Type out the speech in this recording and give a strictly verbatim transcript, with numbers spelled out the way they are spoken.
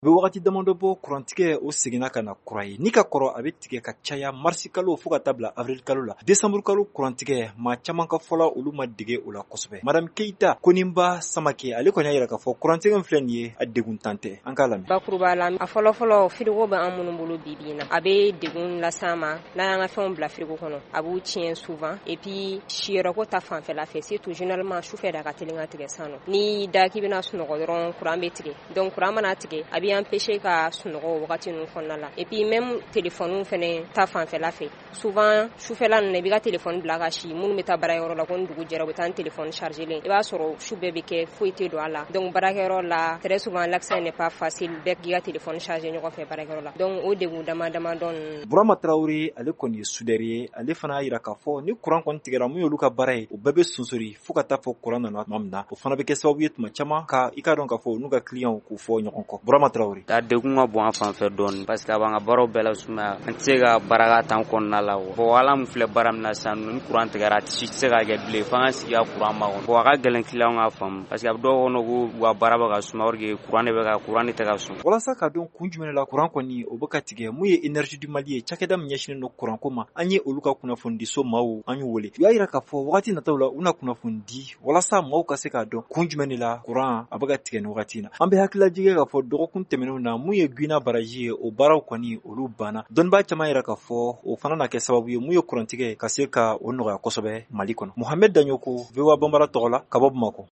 be wagati damando bɔ kurantigɛ o seginna ka na kura ye. Ni ka kɔrɔ a be tigɛ ka caya marsi kalo fo ka taa bila avril kalo la. Décembre kalo kurantigɛ maa caman ka fɔla olu ma dege o la kosɛbɛ. Madame Keita Koninba Samake ale kɔni y'a yira k'a fɔ kurantigɛ min filɛ nin ye a degun tan tɛ. An k'a lamɛn. Bakuruba la a fɔlɔ fɔlɔ frigo bɛ an minnu bolo bi bi in na. A be degun las'an ma n'an y'an ka fɛnw bila frigo kɔnɔ. A b'u tiɲɛ souvent et puis siyɔrɔko ta fanfɛla fɛ surtout généralement sufɛ da ka teli ka tigɛ san nɔ. Ni da k'i bɛna sunɔgɔ dɔrɔn courant bɛ tigɛ. Donc courant mana tigɛ a bɛ empêcher ka sunɔgɔ wagati ninnu kɔnɔna la. Et puis même téléphone fɛnɛ ta fanfɛla fɛ souvent sufɛla ninnu i bɛ ka téléphone bila ka si minnu bɛ taa baarayɔrɔ la ko ni dugu jɛra u bɛ taa téléphone charger len. I b'a sɔrɔ su bɛɛ bɛ kɛ foyi tɛ don a la. Donc baarakɛyɔrɔ la très souvent l'accès n'est pas facile bɛɛ k'i ka téléphone charger ɲɔgɔn fɛ baarakɛyɔrɔ la. Donc o degun dama dama dɔn. Burama Traoré ale kɔni ye soudeur ye ale fana y'a yira k'a fɔ ni courant kɔni tigɛra mun y'olu ka baara ye o bɛɛ bɛ sonsori fo ka taa fɔ courant nana tuma min na o fana bɛ kɛ sababu ye tuma caman ka i ka dɔn k'a fɔ n'u ka client k'u fɔ ɲɔgɔn kɔ. Burama Traoré a degun ka bon an fan fɛ dɔɔni parce que a b'an ka baaraw bɛɛ la sumaya an tɛ se ka baara ka tan kɔnɔna la o. Bon ala mun filɛ baara min na sisan ni courant tigɛra a tɛ se ka kɛ bilen f'an ka sigi ka courant ma kɔnɔ. Bon a ka gɛlɛn client ka faamu parce que a bɛ dɔw kɔnɔ ko u ka baara bɛ ka suma or que courant de bɛ ka courant de tɛ ka sɔn. Walasa ka dɔn kun jumɛn la courant kɔni o bɛ ka tigɛ mun ye énergie du Mali ye cakɛda min ɲɛsinnen don courant ko ma an ye olu ka kunnafoni di so maaw an y'u wele. U y'a yira k'a fɔ wagati nataw la u na kunnafoni di walasa maaw ka se k'a dɔn kun jumɛn de la courant a bɛ ka tigɛ ni wagati in na. An bɛ hakililajigɛ k'a fɔ dɔgɔkun tɛmɛnenw na mun ye Guina baraji ye o baaraw kɔni olu banna. Dɔnnibaa caman yira k'a fɔ o fana na kɛ sababu ye mun ye kurantigɛ ka se ka o nɔgɔya kosɛbɛ Mali kɔnɔ. Mohamed Danyoko V O A Bambara tɔgɔ la ka bɔ Bamakɔ.